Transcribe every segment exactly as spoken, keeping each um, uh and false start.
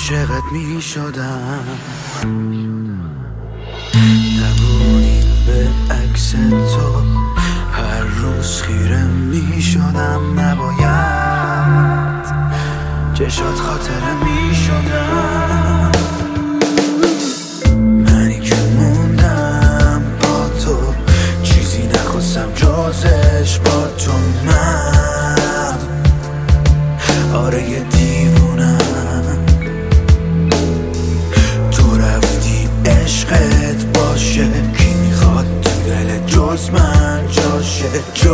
عاشقت می شدم، نبودیم به عکس تو هر روز خیره می شدم. نباید چشات خاطره می شدم. منی که موندم با تو، چیزی نخواستم جزش با تو. من آره یه دیوونم، تو رفتی عشقت باشه، کی میخواد تو دل جز من جاشه؟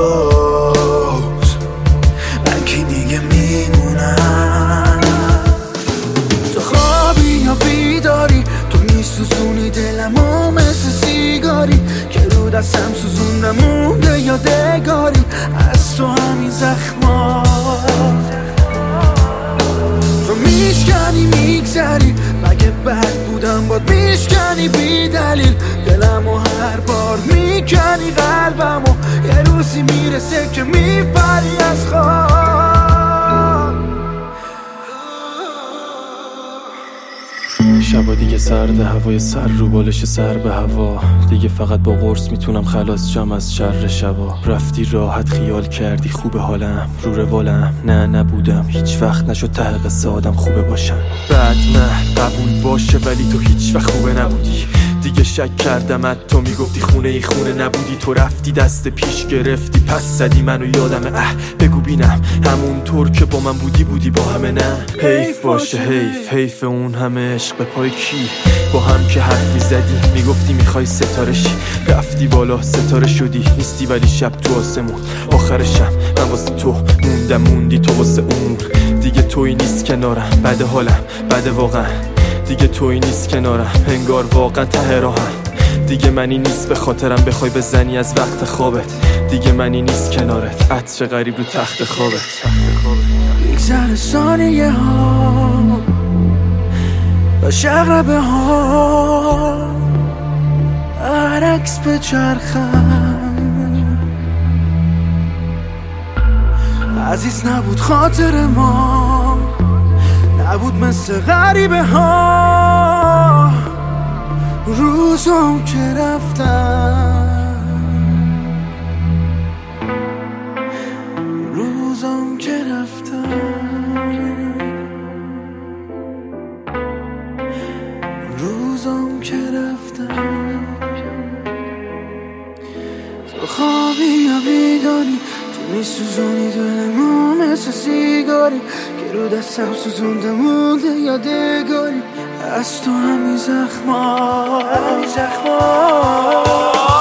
جز من کی دیگه میمونم؟ تو خوابی یا بیداری، تو میسوزونی دلمو مثل سیگاری که رو دستم سوزوندم مونده یادگاری از تو همین زخما. تو میشکنی میگذری، مگه بد بودم باد میشکنی بی دلیل دلمو هر بار میکنی قلبمو. یه روزی میرسه که میپری از خواب. شبا دیگه سرد، هوای سر رو بالش سر به هوا، دیگه فقط با قرص میتونم خلاص شم از شر شبا. رفتی راحت خیال کردی خوبه حالم، رو روالم نه نبودم، هیچ وقت نشد ته قصه آدم خوبه باشم. بعد نه قبول باشه ولی تو هیچ وقت خوبه نبودی، دیگه شک کردم تو میگفتی خونه ای خونه نبودی. تو رفتی دست پیش گرفتی پس زدی منو یادم. اه بگو بینم همون طور که با من بودی بودی با همه؟ نه حیف باشه حیف، حیف اون همه عشق به پای کی؟ با هم که حرفی زدی میگفتی میخوای ستاره شی، رفتی بالا ستاره شدی نیستی ولی شب تو آسمون. آخرشم من واسه تو موندم موندی تو واسه اون. دیگه تویی نیست کنارم بد حالم بد واقعا، دیگه تویی نیست کنارم انگار واقعا ته راهم. دیگه منی نیست به خاطرم بخوای بزنی از وقت خوابت، دیگه منی نیست کنارت عطر غریب رو تخت خوابت. میگذره ثانیه ها و شغبه ها عرکس به چرخم، عزیز نبود خاطر ما، نبود مثل غریبه ها. روزم که رفتم، روزم که رفتم، روزم که رفتم. تو خوابی یا بیداری، تو میسوزونی دلمو مثل سیگاری که رو دستم سوزونده مونده یادگاری از تو همین زخما، همین زخما.